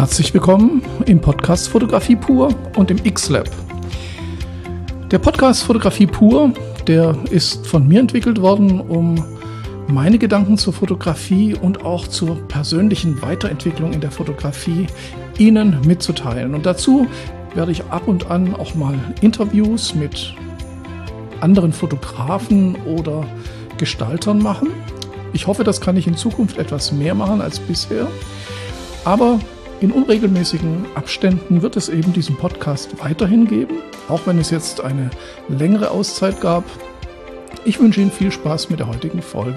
Herzlich willkommen im Podcast Fotografie pur und im X-Lab. Der Podcast Fotografie pur, der ist von mir entwickelt worden, um meine Gedanken zur Fotografie und auch zur persönlichen Weiterentwicklung in der Fotografie Ihnen mitzuteilen. Und dazu werde ich ab und an auch mal Interviews mit anderen Fotografen oder Gestaltern machen. Ich hoffe, das kann ich in Zukunft etwas mehr machen als bisher. Aber in unregelmäßigen Abständen wird es eben diesen Podcast weiterhin geben, auch wenn es jetzt eine längere Auszeit gab. Ich wünsche Ihnen viel Spaß mit der heutigen Folge.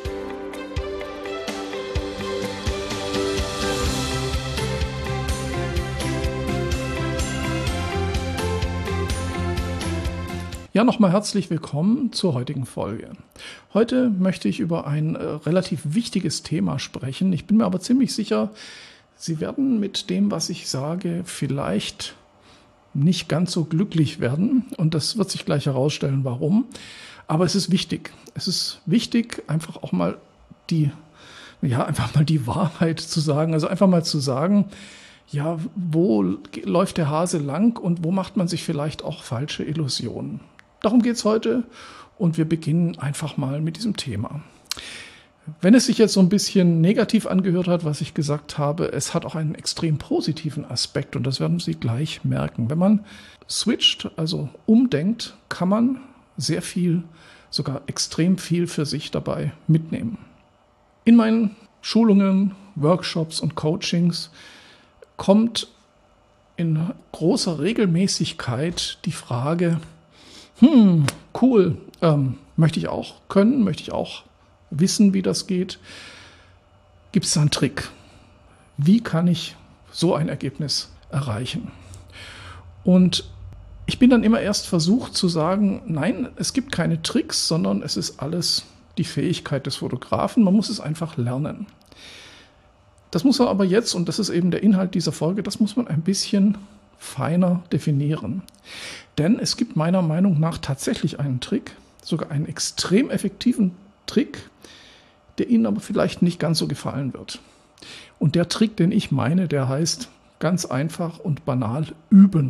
Ja, nochmal herzlich willkommen zur heutigen Folge. Heute möchte ich über ein relativ wichtiges Thema sprechen. Ich bin mir aber ziemlich sicher, Sie werden mit dem, was ich sage, vielleicht nicht ganz so glücklich werden. Und das wird sich gleich herausstellen, warum. Aber es ist wichtig. Es ist wichtig, einfach auch mal die Wahrheit zu sagen. Also einfach mal zu sagen, ja, wo läuft der Hase lang und wo macht man sich vielleicht auch falsche Illusionen. Darum geht es heute und wir beginnen einfach mal mit diesem Thema. Wenn es sich jetzt so ein bisschen negativ angehört hat, was ich gesagt habe, es hat auch einen extrem positiven Aspekt und das werden Sie gleich merken. Wenn man switcht, also umdenkt, kann man sehr viel, sogar extrem viel für sich dabei mitnehmen. In meinen Schulungen, Workshops und Coachings kommt in großer Regelmäßigkeit die Frage, cool, möchte ich auch können, möchte ich auch wissen, wie das geht. Gibt es da einen Trick? Wie kann ich so ein Ergebnis erreichen? Und ich bin dann immer erst versucht zu sagen, nein, es gibt keine Tricks, sondern es ist alles die Fähigkeit des Fotografen. Man muss es einfach lernen. Das muss man aber jetzt, und das ist eben der Inhalt dieser Folge, das muss man ein bisschen feiner definieren. Denn es gibt meiner Meinung nach tatsächlich einen Trick, sogar einen extrem effektiven Trick, der Ihnen aber vielleicht nicht ganz so gefallen wird. Und der Trick, den ich meine, der heißt ganz einfach und banal üben.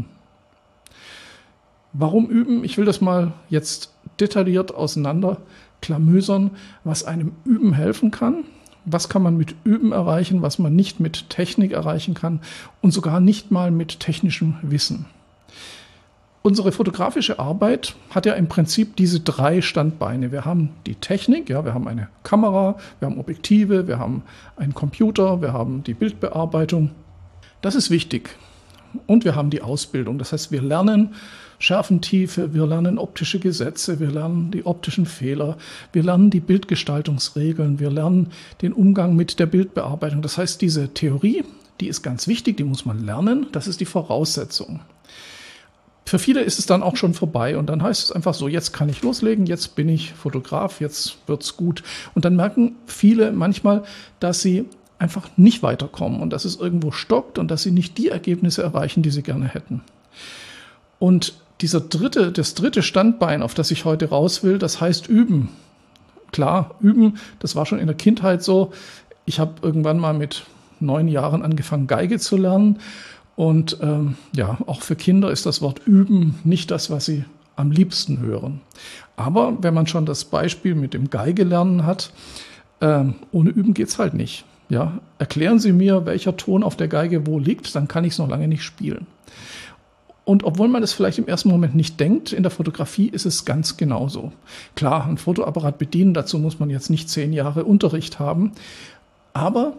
Warum üben? Ich will das mal jetzt detailliert auseinanderklamüsern, was einem Üben helfen kann. Was kann man mit Üben erreichen, was man nicht mit Technik erreichen kann und sogar nicht mal mit technischem Wissen. Unsere fotografische Arbeit hat ja im Prinzip diese 3 Standbeine. Wir haben die Technik, ja, wir haben eine Kamera, wir haben Objektive, wir haben einen Computer, wir haben die Bildbearbeitung. Das ist wichtig. Und wir haben die Ausbildung. Das heißt, wir lernen Schärfentiefe, wir lernen optische Gesetze, wir lernen die optischen Fehler, wir lernen die Bildgestaltungsregeln, wir lernen den Umgang mit der Bildbearbeitung. Das heißt, diese Theorie, die ist ganz wichtig, die muss man lernen, das ist die Voraussetzung. Für viele ist es dann auch schon vorbei und dann heißt es einfach so, jetzt kann ich loslegen, jetzt bin ich Fotograf, jetzt wird's gut. Und dann merken viele manchmal, dass sie einfach nicht weiterkommen und dass es irgendwo stockt und dass sie nicht die Ergebnisse erreichen, die sie gerne hätten. Und das dritte Standbein, auf das ich heute raus will, das heißt üben. Klar, üben, das war schon in der Kindheit so. Ich habe irgendwann mal mit 9 Jahren angefangen, Geige zu lernen. Und auch für Kinder ist das Wort üben nicht das, was sie am liebsten hören. Aber wenn man schon das Beispiel mit dem Geige lernen hat, ohne Üben geht's halt nicht. Ja, erklären Sie mir, welcher Ton auf der Geige wo liegt, dann kann ich es noch lange nicht spielen. Und obwohl man das vielleicht im ersten Moment nicht denkt, in der Fotografie ist es ganz genauso. Klar, ein Fotoapparat bedienen, dazu muss man jetzt nicht 10 Jahre Unterricht haben, aber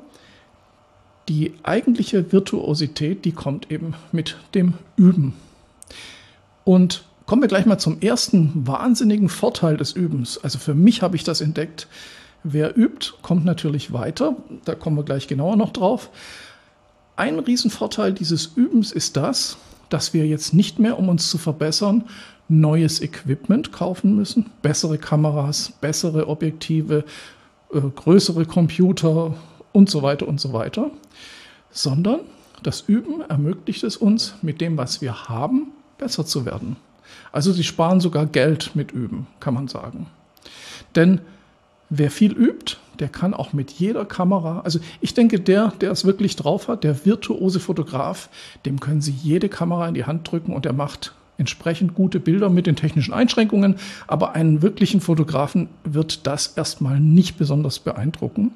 die eigentliche Virtuosität, die kommt eben mit dem Üben. Und kommen wir gleich mal zum ersten wahnsinnigen Vorteil des Übens. Also für mich habe ich das entdeckt. Wer übt, kommt natürlich weiter. Da kommen wir gleich genauer noch drauf. Ein Riesenvorteil dieses Übens ist das, dass wir jetzt nicht mehr, um uns zu verbessern, neues Equipment kaufen müssen. Bessere Kameras, bessere Objektive, größere Computer und so weiter und so weiter. Sondern das Üben ermöglicht es uns, mit dem, was wir haben, besser zu werden. Also Sie sparen sogar Geld mit Üben, kann man sagen. Denn Wer viel übt, der kann auch mit jeder Kamera, also ich denke, der es wirklich drauf hat, der virtuose Fotograf, dem können Sie jede Kamera in die Hand drücken und der macht entsprechend gute Bilder mit den technischen Einschränkungen. Aber einen wirklichen Fotografen wird das erstmal nicht besonders beeindrucken.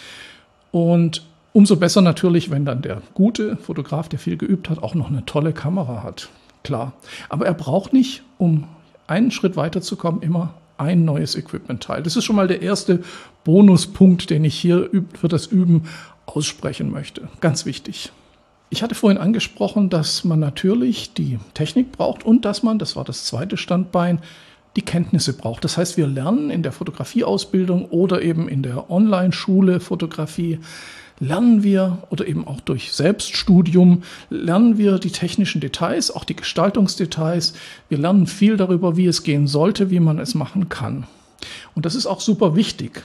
Und umso besser natürlich, wenn dann der gute Fotograf, der viel geübt hat, auch noch eine tolle Kamera hat. Klar. Aber er braucht nicht, um einen Schritt weiterzukommen, immer ein neues Equipment-Teil. Das ist schon mal der erste Bonuspunkt, den ich hier für das Üben aussprechen möchte. Ganz wichtig. Ich hatte vorhin angesprochen, dass man natürlich die Technik braucht und dass man, das war das zweite Standbein, die Kenntnisse braucht. Das heißt, wir lernen in der Fotografieausbildung oder eben in der Online-Schule Fotografie, lernen wir oder eben auch durch Selbststudium, lernen wir die technischen Details, auch die Gestaltungsdetails. Wir lernen viel darüber, wie es gehen sollte, wie man es machen kann. Und das ist auch super wichtig.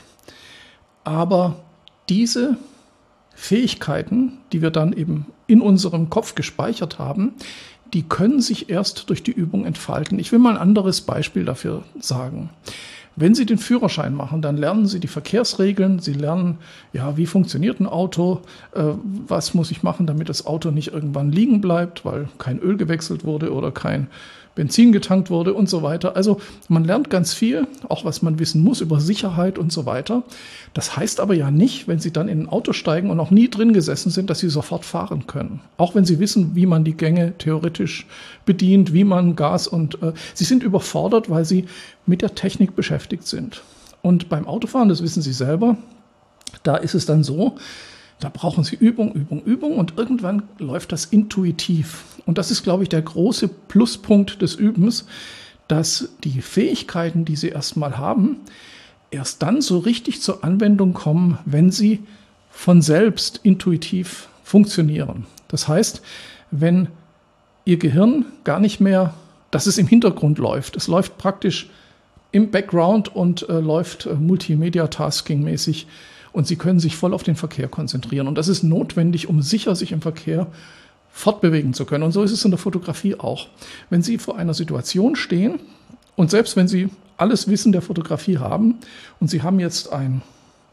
Aber diese Fähigkeiten, die wir dann eben in unserem Kopf gespeichert haben, die können sich erst durch die Übung entfalten. Ich will mal ein anderes Beispiel dafür sagen. Wenn Sie den Führerschein machen, dann lernen Sie die Verkehrsregeln, Sie lernen, ja, wie funktioniert ein Auto, was muss ich machen, damit das Auto nicht irgendwann liegen bleibt, weil kein Öl gewechselt wurde oder kein Benzin getankt wurde und so weiter. Also man lernt ganz viel, auch was man wissen muss über Sicherheit und so weiter. Das heißt aber ja nicht, wenn Sie dann in ein Auto steigen und noch nie drin gesessen sind, dass Sie sofort fahren können. Auch wenn Sie wissen, wie man die Gänge theoretisch bedient, wie man Gas und Sie sind überfordert, weil Sie mit der Technik beschäftigt sind. Und beim Autofahren, das wissen Sie selber, da ist es dann so, da brauchen Sie Übung, Übung, Übung und irgendwann läuft das intuitiv. Und das ist, glaube ich, der große Pluspunkt des Übens, dass die Fähigkeiten, die Sie erstmal haben, erst dann so richtig zur Anwendung kommen, wenn sie von selbst intuitiv funktionieren. Das heißt, wenn Ihr Gehirn gar nicht mehr, dass es im Hintergrund läuft. Es läuft praktisch im Background und läuft Multimedia-Tasking-mäßig und Sie können sich voll auf den Verkehr konzentrieren. Und das ist notwendig, um sicher sich im Verkehr fortbewegen zu können. Und so ist es in der Fotografie auch. Wenn Sie vor einer Situation stehen und selbst wenn Sie alles Wissen der Fotografie haben und Sie haben jetzt ein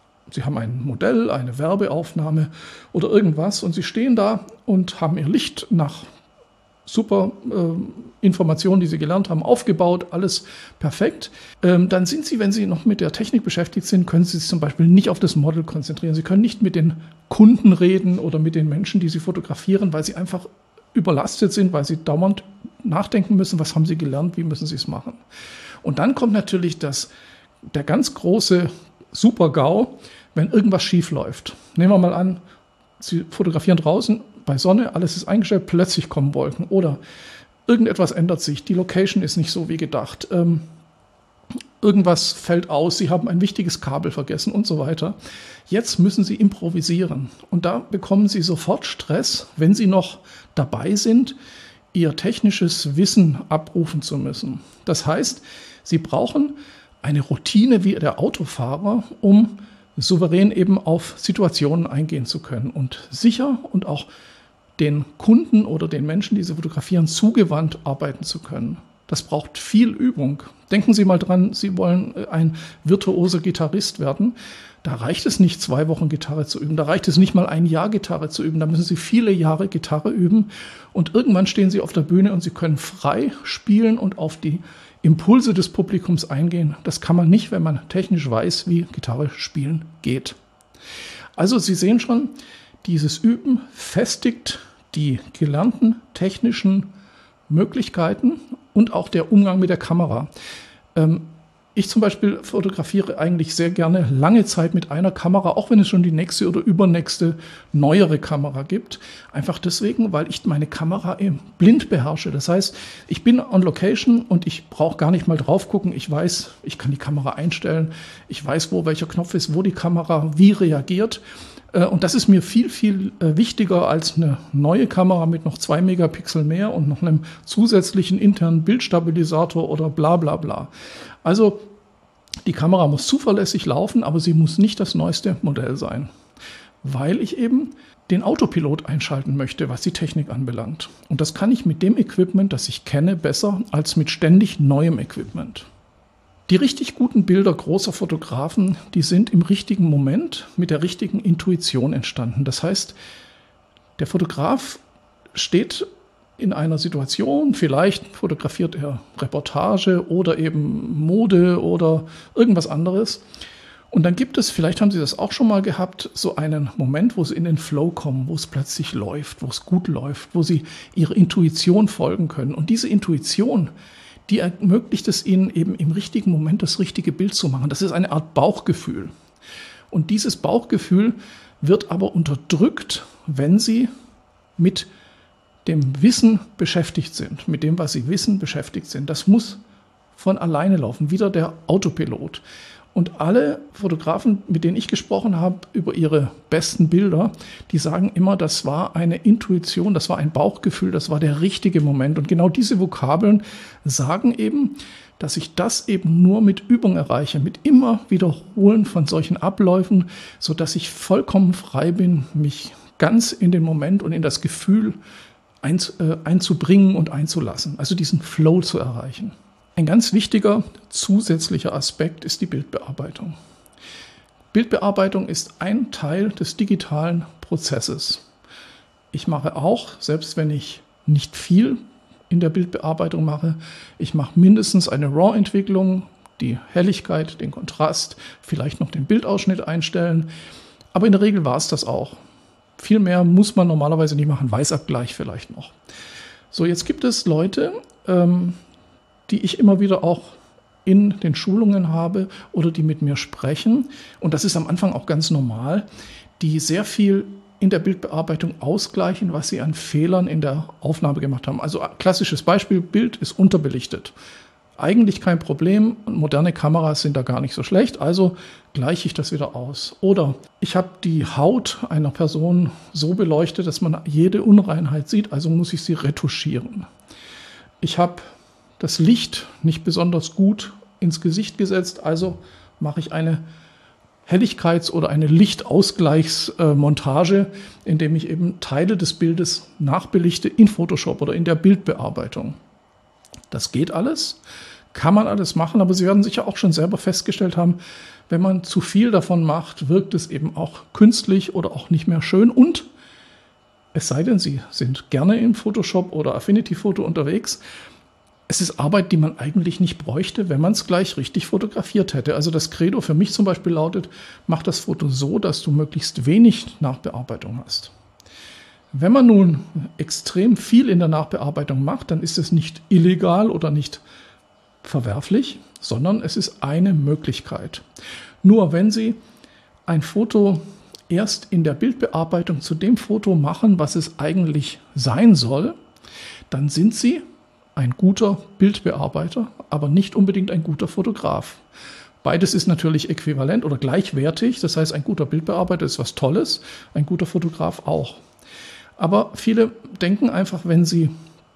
Modell, eine Werbeaufnahme oder irgendwas und Sie stehen da und haben Ihr Licht nach super Informationen, die Sie gelernt haben, aufgebaut, alles perfekt. Dann sind Sie, wenn Sie noch mit der Technik beschäftigt sind, können Sie sich zum Beispiel nicht auf das Model konzentrieren. Sie können nicht mit den Kunden reden oder mit den Menschen, die Sie fotografieren, weil Sie einfach überlastet sind, weil Sie dauernd nachdenken müssen, was haben Sie gelernt, wie müssen Sie es machen. Und dann kommt natürlich der ganz große Super-GAU, wenn irgendwas schief läuft. Nehmen wir mal an, Sie fotografieren draußen, bei Sonne, alles ist eingestellt, plötzlich kommen Wolken oder irgendetwas ändert sich, die Location ist nicht so wie gedacht, irgendwas fällt aus, Sie haben ein wichtiges Kabel vergessen und so weiter. Jetzt müssen Sie improvisieren und da bekommen Sie sofort Stress, wenn Sie noch dabei sind, Ihr technisches Wissen abrufen zu müssen. Das heißt, Sie brauchen eine Routine wie der Autofahrer, um souverän eben auf Situationen eingehen zu können und sicher und auch den Kunden oder den Menschen, die Sie fotografieren, zugewandt arbeiten zu können. Das braucht viel Übung. Denken Sie mal dran, Sie wollen ein virtuoser Gitarrist werden. Da reicht es nicht, 2 Wochen Gitarre zu üben. Da reicht es nicht mal 1 Jahr Gitarre zu üben. Da müssen Sie viele Jahre Gitarre üben. Und irgendwann stehen Sie auf der Bühne und Sie können frei spielen und auf die Impulse des Publikums eingehen. Das kann man nicht, wenn man technisch weiß, wie Gitarre spielen geht. Also Sie sehen schon, dieses Üben festigt die gelernten technischen Möglichkeiten und auch der Umgang mit der Kamera. Ich zum Beispiel fotografiere eigentlich sehr gerne lange Zeit mit einer Kamera, auch wenn es schon die nächste oder übernächste neuere Kamera gibt. Einfach deswegen, weil ich meine Kamera blind beherrsche. Das heißt, ich bin on Location und ich brauche gar nicht mal drauf gucken. Ich weiß, ich kann die Kamera einstellen. Ich weiß, welcher Knopf ist, wo die Kamera wie reagiert. Und das ist mir viel, viel wichtiger als eine neue Kamera mit noch 2 Megapixel mehr und noch einem zusätzlichen internen Bildstabilisator oder bla bla bla. Also die Kamera muss zuverlässig laufen, aber sie muss nicht das neueste Modell sein, weil ich eben den Autopilot einschalten möchte, was die Technik anbelangt. Und das kann ich mit dem Equipment, das ich kenne, besser als mit ständig neuem Equipment. Die richtig guten Bilder großer Fotografen, die sind im richtigen Moment mit der richtigen Intuition entstanden. Das heißt, der Fotograf steht in einer Situation, vielleicht fotografiert er Reportage oder eben Mode oder irgendwas anderes. Und dann gibt es, vielleicht haben Sie das auch schon mal gehabt, so einen Moment, wo Sie in den Flow kommen, wo es plötzlich läuft, wo es gut läuft, wo Sie Ihrer Intuition folgen können. Und diese Intuition, die ermöglicht es Ihnen eben im richtigen Moment das richtige Bild zu machen. Das ist eine Art Bauchgefühl. Und dieses Bauchgefühl wird aber unterdrückt, wenn Sie mit dem Wissen beschäftigt sind, mit dem, was Sie wissen, beschäftigt sind. Das muss von alleine laufen, wieder der Autopilot. Und alle Fotografen, mit denen ich gesprochen habe über ihre besten Bilder, die sagen immer, das war eine Intuition, das war ein Bauchgefühl, das war der richtige Moment. Und genau diese Vokabeln sagen eben, dass ich das eben nur mit Übung erreiche, mit immer Wiederholen von solchen Abläufen, sodass ich vollkommen frei bin, mich ganz in den Moment und in das Gefühl einzubringen und einzulassen, also diesen Flow zu erreichen. Ein ganz wichtiger zusätzlicher Aspekt ist die Bildbearbeitung. Bildbearbeitung ist ein Teil des digitalen Prozesses. Ich mache auch, selbst wenn ich nicht viel in der Bildbearbeitung mache, ich mache mindestens eine RAW-Entwicklung, die Helligkeit, den Kontrast, vielleicht noch den Bildausschnitt einstellen. Aber in der Regel war es das auch. Viel mehr muss man normalerweise nicht machen, Weißabgleich vielleicht noch. So, jetzt gibt es Leute, die ich immer wieder auch in den Schulungen habe oder die mit mir sprechen. Und das ist am Anfang auch ganz normal, die sehr viel in der Bildbearbeitung ausgleichen, was sie an Fehlern in der Aufnahme gemacht haben. Also klassisches Beispiel, Bild ist unterbelichtet. Eigentlich kein Problem, moderne Kameras sind da gar nicht so schlecht, also gleiche ich das wieder aus. Oder ich habe die Haut einer Person so beleuchtet, dass man jede Unreinheit sieht, also muss ich sie retuschieren. Ich habe das Licht nicht besonders gut ins Gesicht gesetzt, also mache ich eine Helligkeits- oder eine Lichtausgleichsmontage, indem ich eben Teile des Bildes nachbelichte in Photoshop oder in der Bildbearbeitung. Das geht alles, kann man alles machen, aber Sie werden sicher auch schon selber festgestellt haben, wenn man zu viel davon macht, wirkt es eben auch künstlich oder auch nicht mehr schön. Und es sei denn, Sie sind gerne im Photoshop oder Affinity Photo unterwegs, es ist Arbeit, die man eigentlich nicht bräuchte, wenn man es gleich richtig fotografiert hätte. Also das Credo für mich zum Beispiel lautet, mach das Foto so, dass du möglichst wenig Nachbearbeitung hast. Wenn man nun extrem viel in der Nachbearbeitung macht, dann ist es nicht illegal oder nicht verwerflich, sondern es ist eine Möglichkeit. Nur wenn Sie ein Foto erst in der Bildbearbeitung zu dem Foto machen, was es eigentlich sein soll, dann sind Sie ein guter Bildbearbeiter, aber nicht unbedingt ein guter Fotograf. Beides ist natürlich äquivalent oder gleichwertig. Das heißt, ein guter Bildbearbeiter ist was Tolles, ein guter Fotograf auch. Aber viele denken einfach, wenn sie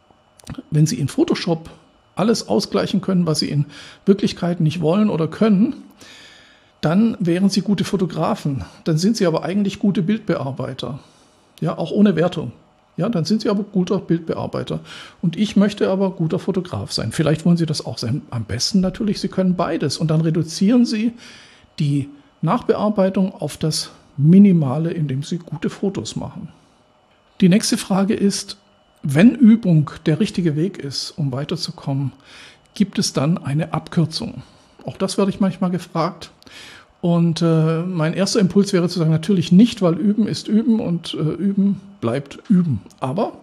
in Photoshop alles ausgleichen können, was sie in Wirklichkeit nicht wollen oder können, dann wären sie gute Fotografen. Dann sind sie aber eigentlich gute Bildbearbeiter. Ja, auch ohne Wertung. Ja, dann sind Sie aber guter Bildbearbeiter. Und ich möchte aber guter Fotograf sein. Vielleicht wollen Sie das auch sein. Am besten natürlich, Sie können beides. Und dann reduzieren Sie die Nachbearbeitung auf das Minimale, indem Sie gute Fotos machen. Die nächste Frage ist, wenn Übung der richtige Weg ist, um weiterzukommen, gibt es dann eine Abkürzung? Auch das werde ich manchmal gefragt. Und mein erster Impuls wäre zu sagen, natürlich nicht, weil Üben ist Üben und Üben bleibt Üben. Aber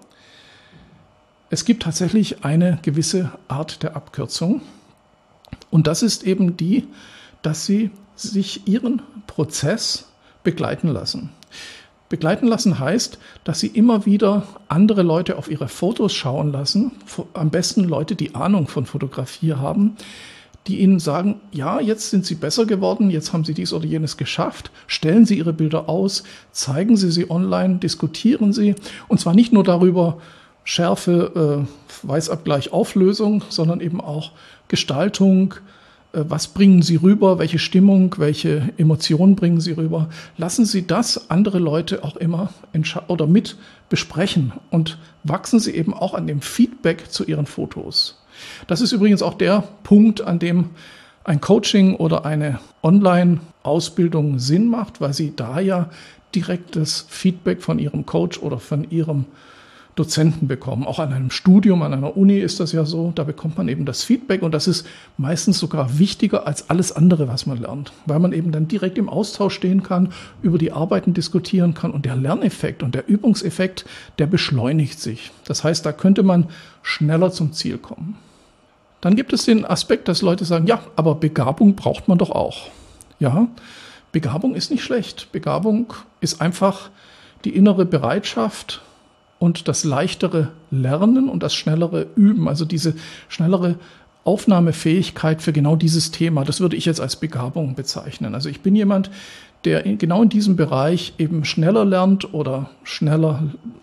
es gibt tatsächlich eine gewisse Art der Abkürzung. Und das ist eben die, dass Sie sich Ihren Prozess begleiten lassen. Begleiten lassen heißt, dass Sie immer wieder andere Leute auf Ihre Fotos schauen lassen, am besten Leute, die Ahnung von Fotografie haben, die Ihnen sagen, ja, jetzt sind Sie besser geworden, jetzt haben Sie dies oder jenes geschafft, stellen Sie Ihre Bilder aus, zeigen Sie sie online, diskutieren Sie, und zwar nicht nur darüber, Schärfe, Weißabgleich, Auflösung, sondern eben auch Gestaltung, was bringen Sie rüber, welche Stimmung, welche Emotionen bringen Sie rüber. Lassen Sie das andere Leute auch immer oder mit besprechen und wachsen Sie eben auch an dem Feedback zu Ihren Fotos. Das ist übrigens auch der Punkt, an dem ein Coaching oder eine Online-Ausbildung Sinn macht, weil Sie da ja direktes Feedback von Ihrem Coach oder von Ihrem Dozenten bekommen. Auch an einem Studium, an einer Uni ist das ja so, da bekommt man eben das Feedback und das ist meistens sogar wichtiger als alles andere, was man lernt, weil man eben dann direkt im Austausch stehen kann, über die Arbeiten diskutieren kann und der Lerneffekt und der Übungseffekt, der beschleunigt sich. Das heißt, da könnte man schneller zum Ziel kommen. Dann gibt es den Aspekt, dass Leute sagen, ja, aber Begabung braucht man doch auch. Ja, Begabung ist nicht schlecht. Begabung ist einfach die innere Bereitschaft und das leichtere Lernen und das schnellere Üben, also diese schnellere Aufnahmefähigkeit für genau dieses Thema. Das würde ich jetzt als Begabung bezeichnen. Also ich bin jemand, der genau in diesem Bereich eben schneller lernt oder schneller,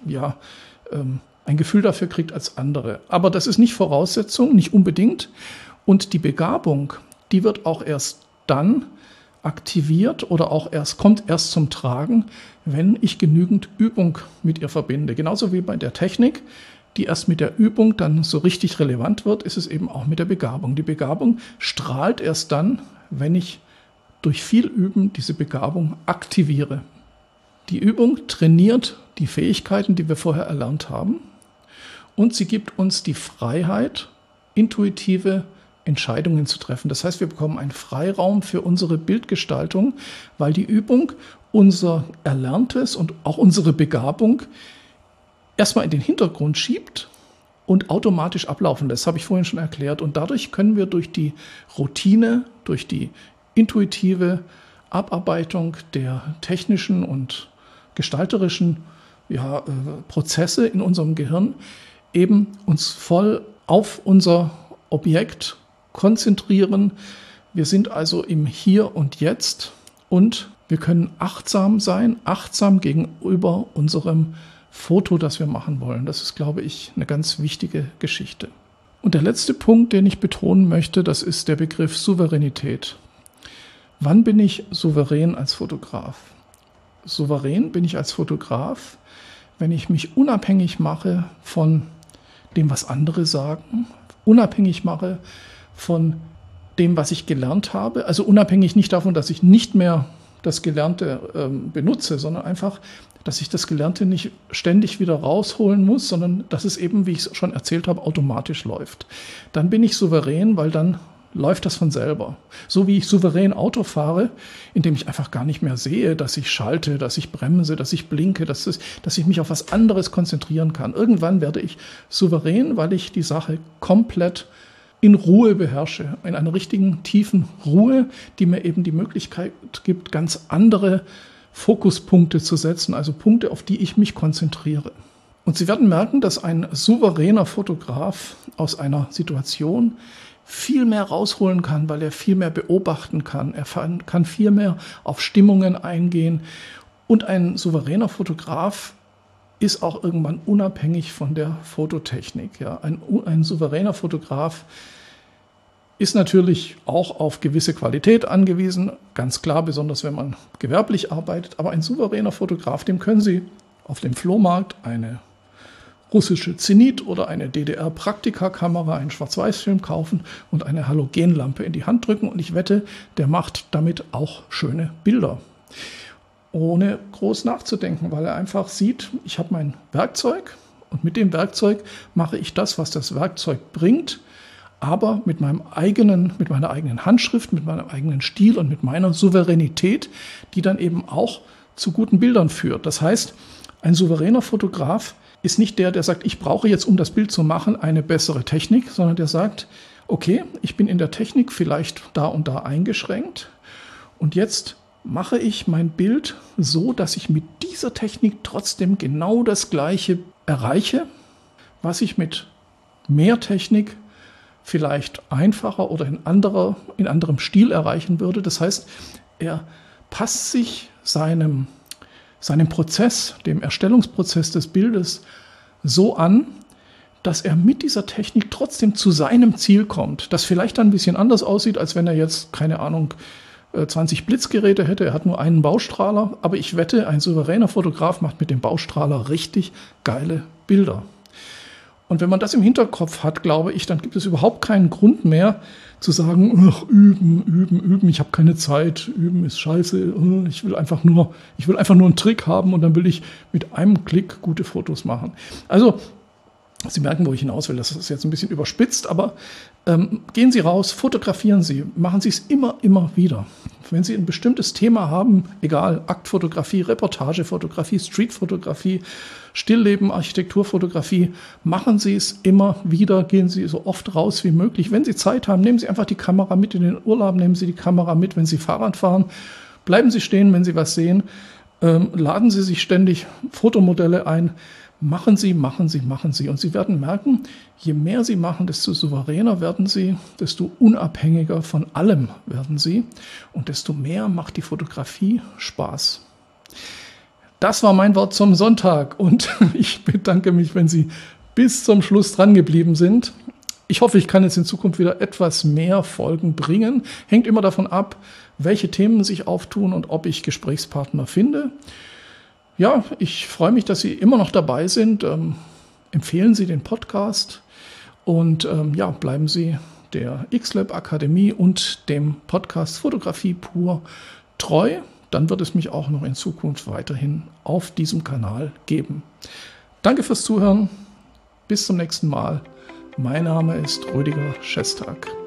ein Gefühl dafür kriegt als andere. Aber das ist nicht Voraussetzung, nicht unbedingt. Und die Begabung, die wird auch erst dann aktiviert oder kommt erst zum Tragen, wenn ich genügend Übung mit ihr verbinde. Genauso wie bei der Technik, die erst mit der Übung dann so richtig relevant wird, ist es eben auch mit der Begabung. Die Begabung strahlt erst dann, wenn ich durch viel Üben diese Begabung aktiviere. Die Übung trainiert die Fähigkeiten, die wir vorher erlernt haben, und sie gibt uns die Freiheit, intuitive Entscheidungen zu treffen. Das heißt, wir bekommen einen Freiraum für unsere Bildgestaltung, weil die Übung unser Erlerntes und auch unsere Begabung erstmal in den Hintergrund schiebt und automatisch ablaufen lässt. Das habe ich vorhin schon erklärt. Und dadurch können wir durch die Routine, durch die intuitive Abarbeitung der technischen und gestalterischen Prozesse in unserem Gehirn eben uns voll auf unser Objekt konzentrieren. Wir sind also im Hier und Jetzt und wir können achtsam sein, achtsam gegenüber unserem Foto, das wir machen wollen. Das ist, glaube ich, eine ganz wichtige Geschichte. Und der letzte Punkt, den ich betonen möchte, das ist der Begriff Souveränität. Wann bin ich souverän als Fotograf? Souverän bin ich als Fotograf, wenn ich mich unabhängig mache von dem, was andere sagen, unabhängig mache von dem, was ich gelernt habe, also unabhängig nicht davon, dass ich nicht mehr das Gelernte benutze, sondern einfach, dass ich das Gelernte nicht ständig wieder rausholen muss, sondern dass es eben, wie ich es schon erzählt habe, automatisch läuft. Dann bin ich souverän, weil dann läuft das von selber. So wie ich souverän Auto fahre, indem ich einfach gar nicht mehr sehe, dass ich schalte, dass ich bremse, dass ich blinke, dass ich mich auf was anderes konzentrieren kann. Irgendwann werde ich souverän, weil ich die Sache komplett in Ruhe beherrsche, in einer richtigen tiefen Ruhe, die mir eben die Möglichkeit gibt, ganz andere Fokuspunkte zu setzen, also Punkte, auf die ich mich konzentriere. Und Sie werden merken, dass ein souveräner Fotograf aus einer Situation viel mehr rausholen kann, weil er viel mehr beobachten kann. Er kann viel mehr auf Stimmungen eingehen. Und ein souveräner Fotograf ist auch irgendwann unabhängig von der Fototechnik. Ja. Ein souveräner Fotograf ist natürlich auch auf gewisse Qualität angewiesen, ganz klar, besonders wenn man gewerblich arbeitet. Aber ein souveräner Fotograf, dem können Sie auf dem Flohmarkt eine russische Zenit oder eine DDR-Praktika-Kamera, einen Schwarz-Weiß-Film kaufen und eine Halogenlampe in die Hand drücken. Und ich wette, der macht damit auch schöne Bilder. Ohne groß nachzudenken, weil er einfach sieht, ich habe mein Werkzeug und mit dem Werkzeug mache ich das, was das Werkzeug bringt, aber mit meiner eigenen Handschrift, mit meinem eigenen Stil und mit meiner Souveränität, die dann eben auch zu guten Bildern führt. Das heißt, ein souveräner Fotograf ist nicht der sagt, ich brauche jetzt, um das Bild zu machen, eine bessere Technik, sondern der sagt, okay, ich bin in der Technik vielleicht da und da eingeschränkt und jetzt mache ich mein Bild so, dass ich mit dieser Technik trotzdem genau das Gleiche erreiche, was ich mit mehr Technik vielleicht einfacher oder in anderem Stil erreichen würde. Das heißt, er passt sich seinem Prozess, dem Erstellungsprozess des Bildes so an, dass er mit dieser Technik trotzdem zu seinem Ziel kommt. Das vielleicht dann ein bisschen anders aussieht, als wenn er jetzt, 20 Blitzgeräte hätte. Er hat nur einen Baustrahler, aber ich wette, ein souveräner Fotograf macht mit dem Baustrahler richtig geile Bilder. Und wenn man das im Hinterkopf hat, glaube ich, dann gibt es überhaupt keinen Grund mehr zu sagen, ach, üben, ich habe keine Zeit, üben ist scheiße, ich will einfach nur einen Trick haben und dann will ich mit einem Klick gute Fotos machen. Also, Sie merken, wo ich hinaus will, das ist jetzt ein bisschen überspitzt, aber gehen Sie raus, fotografieren Sie, machen Sie es immer wieder. Wenn Sie ein bestimmtes Thema haben, egal, Aktfotografie, Reportagefotografie, Streetfotografie, Stillleben, Architekturfotografie, machen Sie es immer wieder, gehen Sie so oft raus wie möglich. Wenn Sie Zeit haben, nehmen Sie einfach die Kamera mit in den Urlaub, nehmen Sie die Kamera mit, wenn Sie Fahrrad fahren, bleiben Sie stehen, wenn Sie was sehen, laden Sie sich ständig Fotomodelle ein. Machen Sie. Und Sie werden merken, je mehr Sie machen, desto souveräner werden Sie, desto unabhängiger von allem werden Sie und desto mehr macht die Fotografie Spaß. Das war mein Wort zum Sonntag und ich bedanke mich, wenn Sie bis zum Schluss dran geblieben sind. Ich hoffe, ich kann jetzt in Zukunft wieder etwas mehr Folgen bringen. Hängt immer davon ab, welche Themen sich auftun und ob ich Gesprächspartner finde. Ja, ich freue mich, dass Sie immer noch dabei sind. Empfehlen Sie den Podcast und bleiben Sie der X-Lab Akademie und dem Podcast Fotografie pur treu. Dann wird es mich auch noch in Zukunft weiterhin auf diesem Kanal geben. Danke fürs Zuhören. Bis zum nächsten Mal. Mein Name ist Rüdiger Schestag.